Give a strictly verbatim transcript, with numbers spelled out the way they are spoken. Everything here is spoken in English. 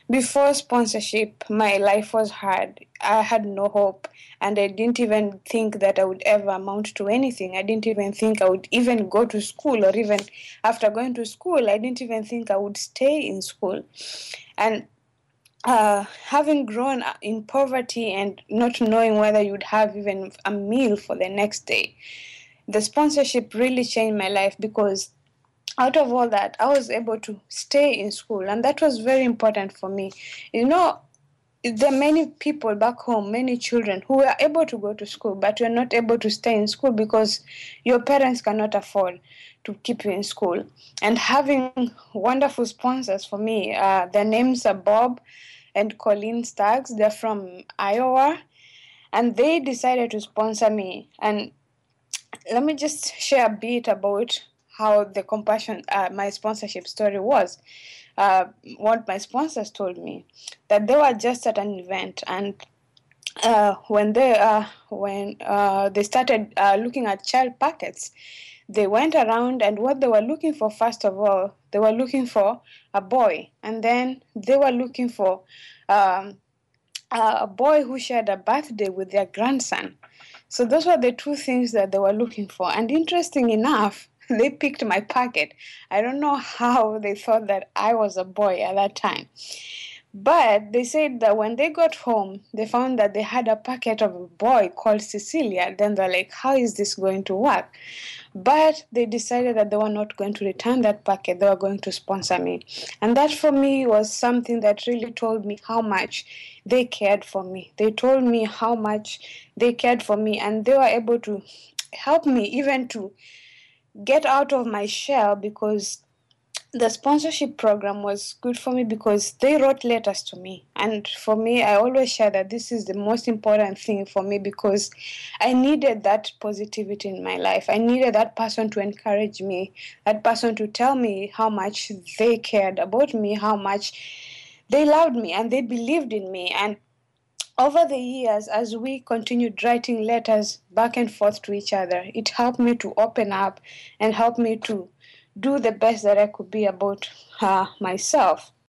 Before sponsorship, my life was hard. I had no hope, and I didn't even think that I would ever amount to anything. I didn't even think I would even go to school, or even after going to school, I didn't even think I would stay in school. And uh, having grown in poverty and not knowing whether you'd have even a meal for the next day, the sponsorship really changed my life because out of all that, I was able to stay in school, and that was very important for me. You know, there are many people back home, many children who were able to go to school, but were not able to stay in school because your parents cannot afford to keep you in school. And having wonderful sponsors for me, uh, their names are Bob and Colleen Staggs. They're from Iowa, and they decided to sponsor me. And let me just share a bit about how the compassion, uh, my sponsorship story was. Uh, what my sponsors told me, that they were just at an event, and uh, when they uh, when uh, they started uh, looking at child packets, they went around, and what they were looking for, first of all, they were looking for a boy, and then they were looking for um, a boy who shared a birthday with their grandson. So those were the two things that they were looking for. And interesting enough, they picked my packet. I don't know how they thought that I was a boy at that time. But they said that when they got home, they found that they had a packet of a boy called Cecilia. Then they're like, how is this going to work? But they decided that they were not going to return that packet, they were going to sponsor me. And that for me was something that really told me how much they cared for me. They told me how much they cared for me, and they were able to help me even to get out of my shell, because the sponsorship program was good for me because they wrote letters to me. And for me, I always share that this is the most important thing for me, because I needed that positivity in my life. I needed that person to encourage me, that person to tell me how much they cared about me, how much they loved me, and they believed in me. And over the years, as we continued writing letters back and forth to each other, it helped me to open up and help me to do the best that I could be about uh, myself.